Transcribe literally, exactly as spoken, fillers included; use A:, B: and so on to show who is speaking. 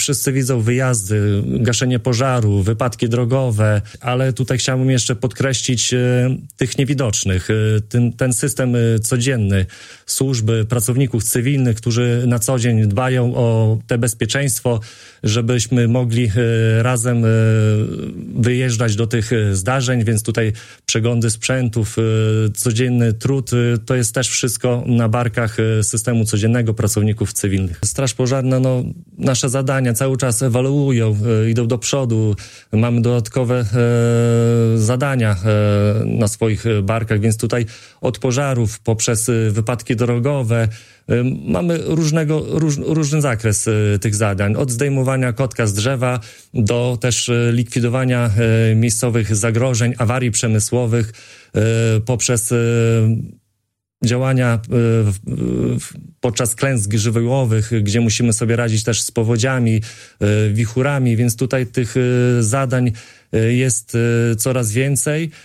A: wszyscy widzą wyjazdy, gaszenie pożaru, wypadki drogowe, ale tutaj chciałbym jeszcze podkreślić tych niewidocznych. Ten, ten system codzienny służby, pracowników cywilnych, którzy na co dzień dbają o te bezpieczeństwo, żebyśmy mogli razem wyjeżdżać do tych zdarzeń, więc tutaj przeglądy sprzętów, codzienny trud, to jest też wszystko na barkach systemu codziennego pracowników cywilnych. Straż Pożarna, no, nasze zadania cały czas ewaluują, idą do przodu, mamy dodatkowe e, zadania e, na swoich barkach, więc tutaj od pożarów poprzez wypadki drogowe e, mamy różnego, róż, różny zakres e, tych zadań, od zdejmowania kotka z drzewa do też e, likwidowania e, miejscowych zagrożeń, awarii przemysłowych e, poprzez e, działania podczas klęsk żywiołowych, gdzie musimy sobie radzić też z powodziami, wichurami, więc tutaj tych zadań jest coraz więcej